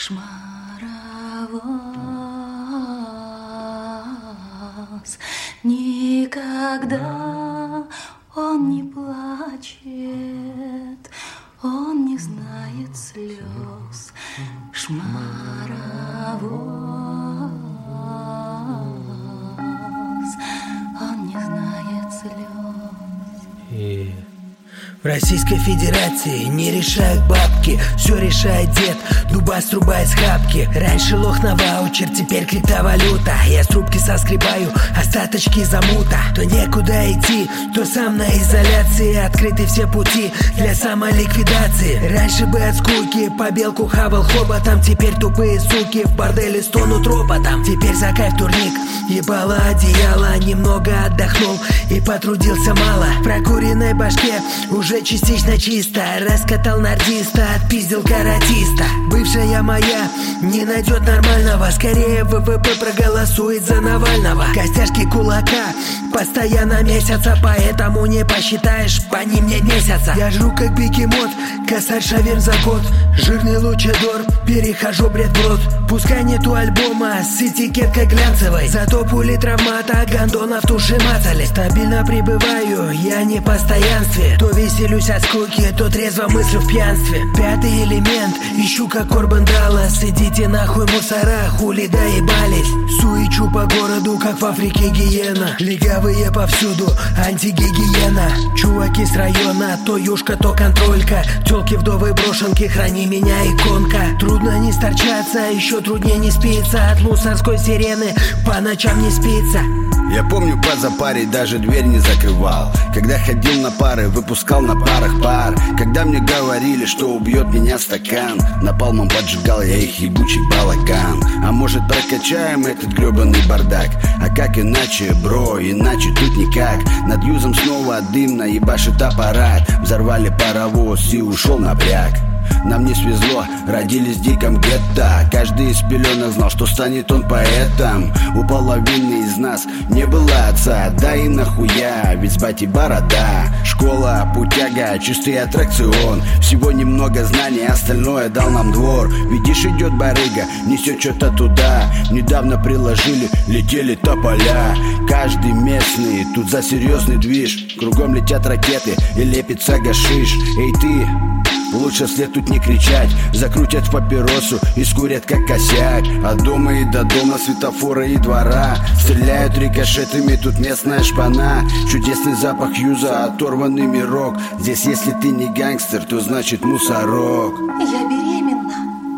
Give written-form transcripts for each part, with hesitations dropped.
Шмаровоз, никогда он не плачет, он не знает слез. Шмаровоз, он не знает слез. В Российской Федерации не решают бабки, все решает дед, дуба с труба из хапки. Раньше лох на ваучер, теперь криптовалюта. Я с трубки соскребаю остаточки замута. То некуда идти, то сам на изоляции. Открыты все пути для самоликвидации. Раньше бы от скуки побелку хавал хоботом, теперь тупые суки в борделе стонут ропотом. Теперь за кайф турник, ебало одеяло. Немного отдохнул и потрудился мало. В прокуренной башке уже частично чисто. Раскатал нардиста, отпиздил каратиста. Бывшая моя не найдет нормального, скорее ВВП проголосует за Навального. Костяшки кулака постоянно месяца, поэтому не посчитаешь по ним нет месяца. Я жру как бегемот, косарь шаверн за год. Жирный лучедор, перехожу бред в рот. Пускай нету альбома с этикеткой глянцевой, зато пули травмата гондонов туши мацали. Стабильно пребываю, я не в постоянстве. То веселюсь от скуки, то трезво мыслю в пьянстве. Пятый элемент, ищу как Корбан Даллас. Идите нахуй мусора, хули доебались. Суечу по городу, как в Африке гиена. Легавые повсюду, антигигиена. Чуваки с района, то юшка, то контролька. Тёлки вдовы брошенки, храни меня иконка. Трудно не сторчаться, еще труднее не спится. От мусорской сирены по ночам не спится. Я помню, по запаре даже дверь не закрывал. Когда ходил на пары, выпускал на парах пар. Когда мне говорили, что убьет меня стакан, напалмом поджигал я их ебучий балаган. А может прокачаем этот гребаный бардак? А как иначе, бро, иначе тут никак. Над юзом снова дым, наебашит аппарат. Взорвали паровоз и ушел напряг. Нам не свезло, родились в диком гетто. Каждый из пеленок знал, что станет он поэтом. У половины из нас не было отца, да и нахуя, ведь с батей борода. Школа, путяга, чистый аттракцион. Всего немного знаний, остальное дал нам двор. Видишь, идет барыга, несет что-то туда. Недавно приложили, летели тополя. Каждый местный, тут за серьезный движ. Кругом летят ракеты и лепится гашиш. Эй ты, лучше вслед тут не кричать. Закрутят папиросу и скурят как косяк. От дома и до дома, светофора и двора. Стреляют рикошетами, тут местная шпана. Чудесный запах юза, оторванный мирок. Здесь если ты не гангстер, то значит мусорок. Я беременна.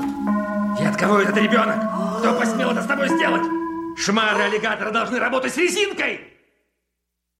И от кого этот ребенок? Кто посмел это с тобой сделать? Шмары аллигатора должны работать с резинкой!